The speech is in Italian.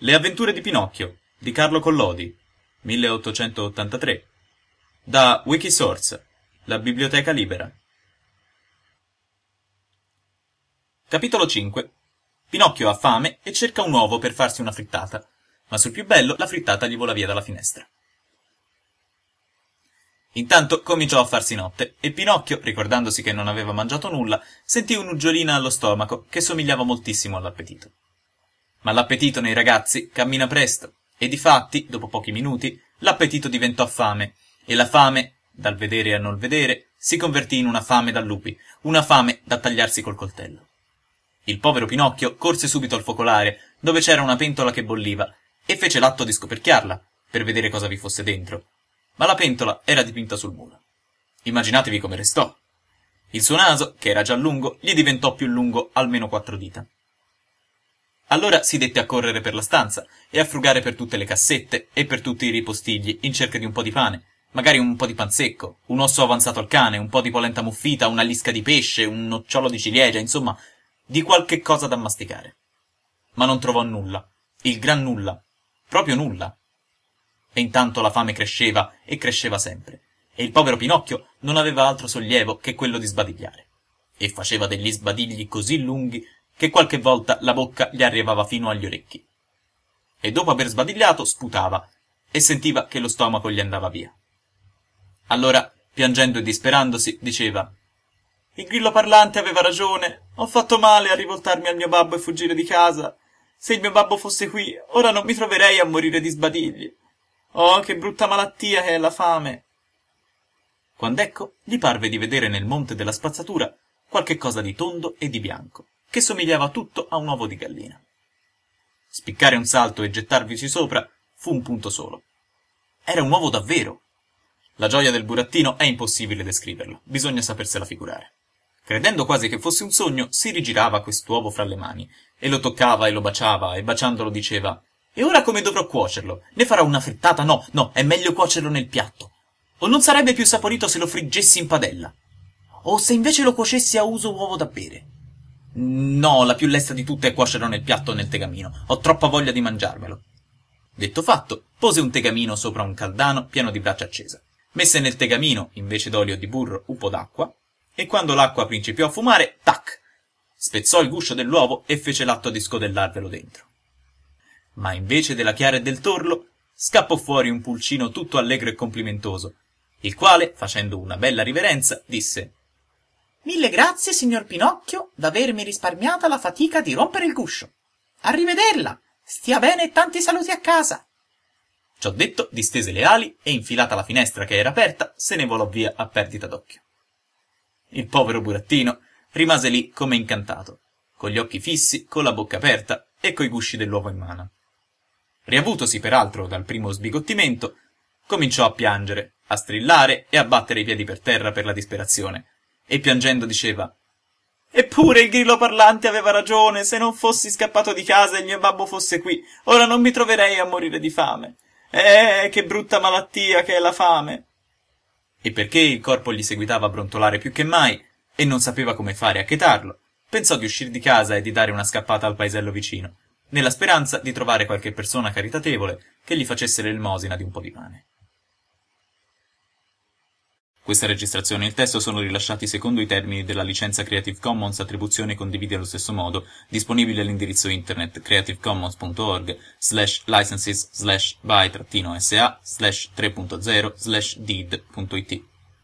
Le avventure di Pinocchio di Carlo Collodi, 1883, da Wikisource, la biblioteca libera. Capitolo 5. Pinocchio ha fame e cerca un uovo per farsi una frittata, ma sul più bello la frittata gli vola via dalla finestra. Intanto cominciò a farsi notte e Pinocchio, ricordandosi che non aveva mangiato nulla, sentì un'uggiolina allo stomaco che somigliava moltissimo all'appetito. Ma l'appetito nei ragazzi cammina presto e difatti, dopo pochi minuti, l'appetito diventò fame e la fame, dal vedere a non vedere, si convertì in una fame da lupi, una fame da tagliarsi col coltello. Il povero Pinocchio corse subito al focolare, dove c'era una pentola che bolliva, e fece l'atto di scoperchiarla, per vedere cosa vi fosse dentro. Ma la pentola era dipinta sul muro. Immaginatevi come restò. Il suo naso, che era già lungo, gli diventò più lungo almeno 4 dita. Allora si dette a correre per la stanza e a frugare per tutte le cassette e per tutti i ripostigli in cerca di un po' di pane, magari un po' di pan secco, un osso avanzato al cane, un po' di polenta muffita, una lisca di pesce, un nocciolo di ciliegia, insomma, di qualche cosa da masticare. Ma non trovò nulla, il gran nulla, proprio nulla. E intanto la fame cresceva e cresceva sempre, e il povero Pinocchio non aveva altro sollievo che quello di sbadigliare. E faceva degli sbadigli così lunghi che qualche volta la bocca gli arrivava fino agli orecchi. E dopo aver sbadigliato sputava e sentiva che lo stomaco gli andava via. Allora, piangendo e disperandosi, diceva: «Il grillo parlante aveva ragione, ho fatto male a rivoltarmi al mio babbo e fuggire di casa. Se il mio babbo fosse qui, ora non mi troverei a morire di sbadigli. Oh, che brutta malattia che è la fame!» Quand'ecco gli parve di vedere nel monte della spazzatura qualche cosa di tondo e di bianco, che somigliava tutto a un uovo di gallina. Spiccare un salto e gettarvici sopra fu un punto solo. Era un uovo davvero. La gioia del burattino è impossibile descriverlo, bisogna sapersela figurare. Credendo quasi che fosse un sogno, si rigirava quest'uovo fra le mani, e lo toccava e lo baciava, e baciandolo diceva: «E ora come dovrò cuocerlo? Ne farò una frittata? No, no, è meglio cuocerlo nel piatto. O non sarebbe più saporito se lo friggessi in padella? O se invece lo cuocessi a uso uovo da bere? No, la più lesta di tutte è cuocerlo nel piatto o nel tegamino. Ho troppa voglia di mangiarmelo». Detto fatto, pose un tegamino sopra un caldano pieno di brace accesa. Messe nel tegamino, invece d'olio o di burro, un po' d'acqua, e quando l'acqua principiò a fumare, tac! Spezzò il guscio dell'uovo e fece l'atto di scodellarvelo dentro. Ma invece della chiara e del torlo, scappò fuori un pulcino tutto allegro e complimentoso, il quale, facendo una bella riverenza, disse: «Mille grazie, signor Pinocchio, d'avermi risparmiata la fatica di rompere il guscio. Arrivederla, stia bene e tanti saluti a casa». Ciò detto, distese le ali e, infilata la finestra che era aperta, se ne volò via a perdita d'occhio. Il povero burattino rimase lì come incantato, con gli occhi fissi, con la bocca aperta e coi gusci dell'uovo in mano. Riavutosi peraltro dal primo sbigottimento, cominciò a piangere, a strillare e a battere i piedi per terra per la disperazione, e piangendo diceva: «Eppure il grillo parlante aveva ragione, se non fossi scappato di casa e il mio babbo fosse qui, ora non mi troverei a morire di fame. Che brutta malattia che è la fame!» E perché il corpo gli seguitava a brontolare più che mai, e non sapeva come fare a chetarlo, pensò di uscir di casa e di dare una scappata al paesello vicino, nella speranza di trovare qualche persona caritatevole che gli facesse l'elemosina di un po' di pane. Questa registrazione e il testo sono rilasciati secondo i termini della licenza Creative Commons Attribuzione Condividi allo stesso modo, disponibile all'indirizzo internet creativecommons.org/licenses/by-sa/3.0/deed.it.